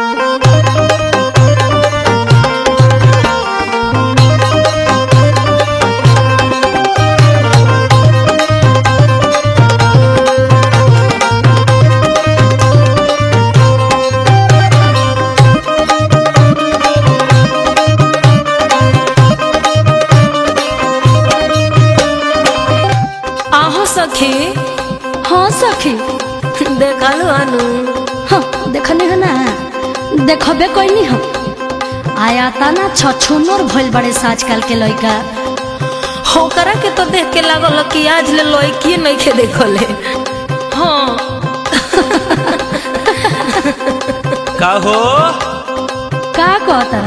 सखी हाँ सखी देखलु अनु हाँ देखने है ना देखबे कोई नहीं हम आया था ना छछुनर भइल बड़े आजकल के लड़का होकरा के तो देख के लागल कि आज ले लड़की नहीं के देखले हाँ का हो का कहता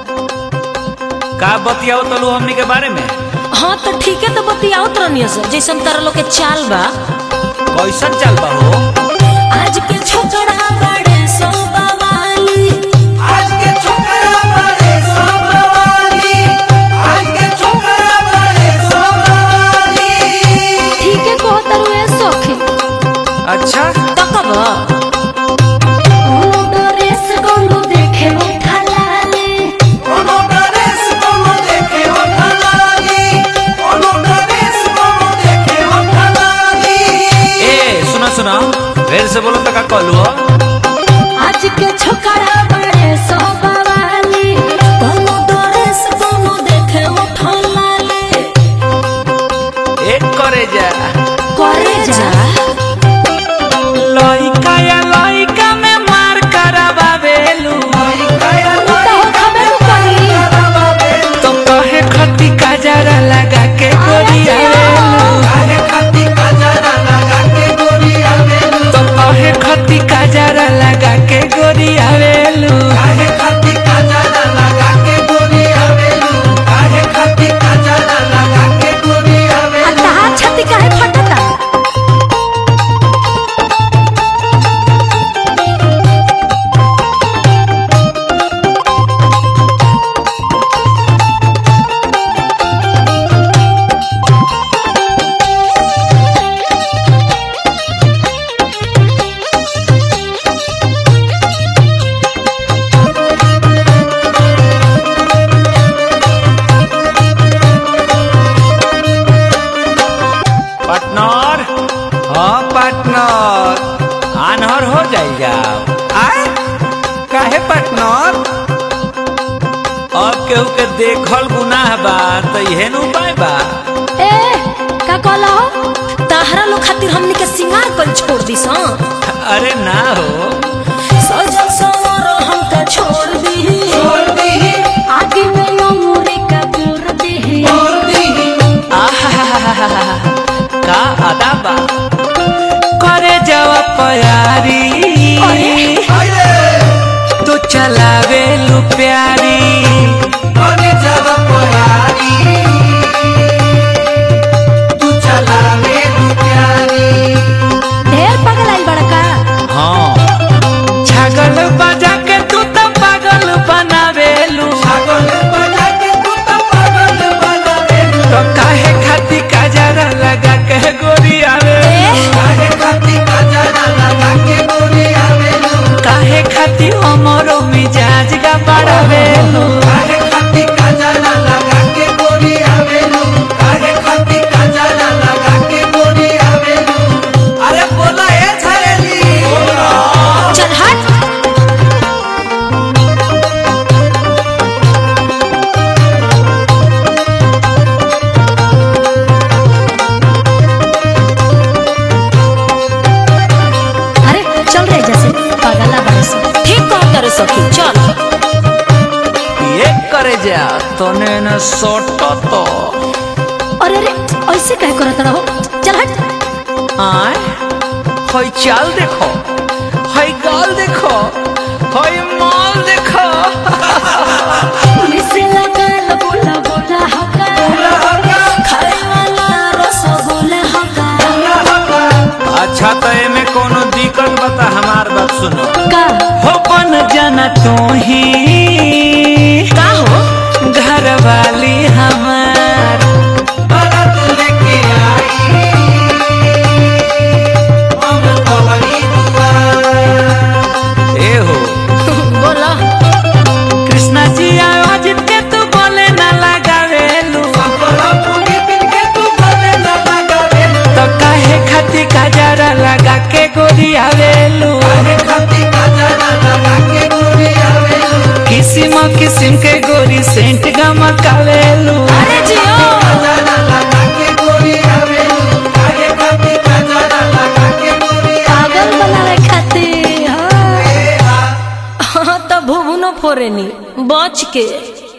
का बतियाओ तलू हमनी के बारे में। हाँ तो ठीक है तो बतियाओ तरनिया से जैसे तारा लोग के चाल बा कैसन चाल बा हो। आज के छोकरा बड़े सो बवाली आज के छोकरा बड़े सो बवाली आज के छोकरा बड़े सो बवाली ठीक है कहता रे सखी अच्छा तो कब सुना फिर से बोलो तो का कहलू हो। आज के छोकरा बड़े सो बवाली कोनो ड्रेस कोनो देखे उठला ले एक करे जा लइका या लइका में मार करावेलू तो कहे खती काजरा लगा के गोरियावेलू खती काजरा लगा के गोरी आवेलू काहे खती काजरा लगा के गोरी आवेलू काहे खती काजरा लगा के गोरी आवेलू अल्लाह छाती काहे फटता आनहर हो जाएगा आए काहे पार्टनर अब केहू के देखल गुनाह बा तो इहे न उपाय बा। ए का कहला ताहरा लोग खातिर हमनी के सिंगार कर छोड़ दिस अरे ना हो सजल सवरो हमका छोड़ दी आगे में उम्र का दूर दे का अदा बा करे जावा प्यारी तो चलावे लू प्यारी करे जावा प्यारी तू चलावे लू प्यारी ढेर पगल आई बड़का हाँ छागल बजा के तू तो पागल बनावेलू छागल बजा के तू तो पागल बनावेलू तो काहे खाती काजरा लगा के गोरी आवेलू काहे खाती काजरा लगा के गोरी आवेलू काहे खाती हमरो मिजाज का बढ़ावेलू काहे खाती काजरा लगा के गोरी आवेलू काहे खाती काजरा लगा के गोरी आवेलू अरे बोला ए झरेली चल हट अरे चल रे जैसे पगला बड़े से ठीक कह करे सखी चल ये करे जा तने न सोटो तो अरे अरे ऐसे कह करत रहो चल हट आय होय चाल देखो होय गाल देखो होय माल देखो मिसे लगल बोला बोला हका खाए वाला रसगुल्ला हका अच्छा तो एमे कोनो दिक्कत बता हमार बात सुनो का हो बन जाना तू ही का हो घर वाली हमार बारात लेके आई हम तोहरी दुआर ए हो बोल गोरी आवेलू काहे खातिर काजरा लगा के गोरी आवेलू किसिम किसिम के गोरी सेंट गमकावेलू अरे जियो काजरा लगा के गोरी आवेलू काहे खातिर काजरा लगा के गोरी पागल बनावे खातिर हाँ। आवेलू हाँ तो भुवनो फोरेनी बच के